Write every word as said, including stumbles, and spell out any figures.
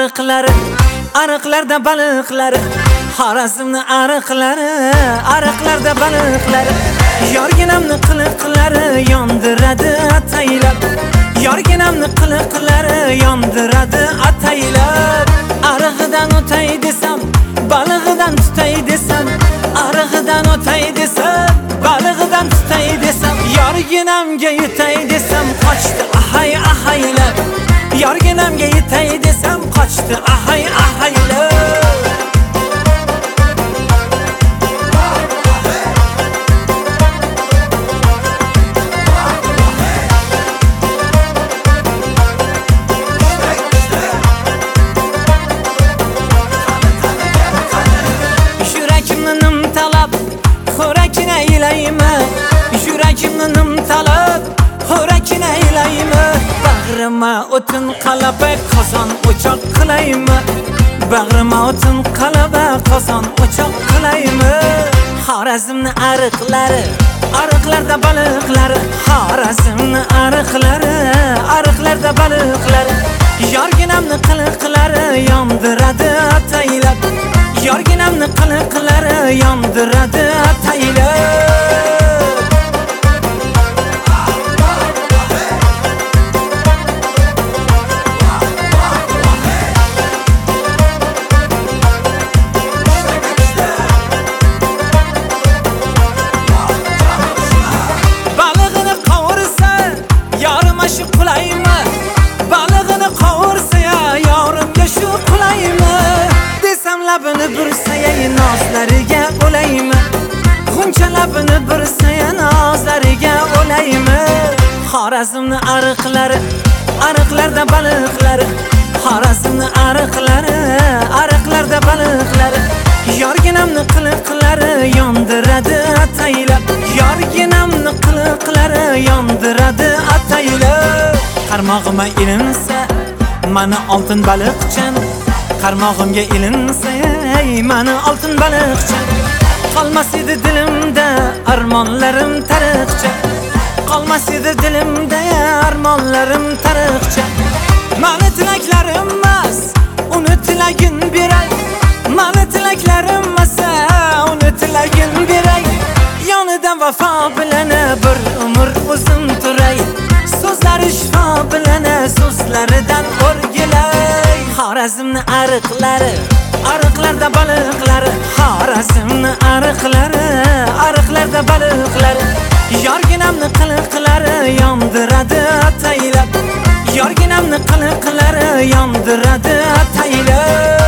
ariqlari, ariqlarda baliqlari, Xorazmni ariqlari, ariqlarda baliqlari, yorginamni qiliqlari yondiradi ataylab, yorginamni qiliqlari yondiradi ataylab. Arig'idan o'tay desam, balig'idan tutay desam, arig'idan o'tay desam, balig'idan tutay desam, yorginamga yetay desam qochdi ahay ahaylab, yorginamga yetay desam qochdi ahay ahaylab. Yurakimni nim talab, xo'rakini aylaymi? Bag'rima o'tin qalaba, qozon o'choq qilaymi? Bag'rima o'tin qalaba, qozon o'choq qilaymi? Xorazmni ariqlari, ariqlarda baliqlari, Xorazmni ariqlari, ariqlarda baliqlari, yorginamni qiliqlari yondiradi ataylab, yorginamni qiliqlari yondiradi ataylab. Labini bursaya nozlariga o'laymi? Xuncha labini bursaya nozlariga o'laymi? Xorazmni ariqlari, ariqlarda baliqlari, Xorazmni ariqlari, ariqlarda baliqlari, yorginamni qiliqlari yondiradi ataylab, yorginamni qiliqlari yondiradi ataylab. Qarmog'ima ilinsa, mani oltin baliqchan, qarmog'imga ilinsa, mani oltin baliqcha, qolmas edi dilimda armonlarim tariqcha, qolmas edi dilimda armonlarim tariqcha. Mani tilaklarim emas, uni tilagin beray, mani tilaklarim emas, uni tilagin beray, yonidan vafo bilan bir umr o'zim turay, so'zlari shifo bilan so'zlaridan o'rgilay. Xorazmni ariqlari, ariqlarda baliqlari, Xorazmni ariqlari, ariqlarda baliqlari, yorginamni qiliqlari yondiradi ataylab, yorginamni qiliqlari yondiradi ataylab.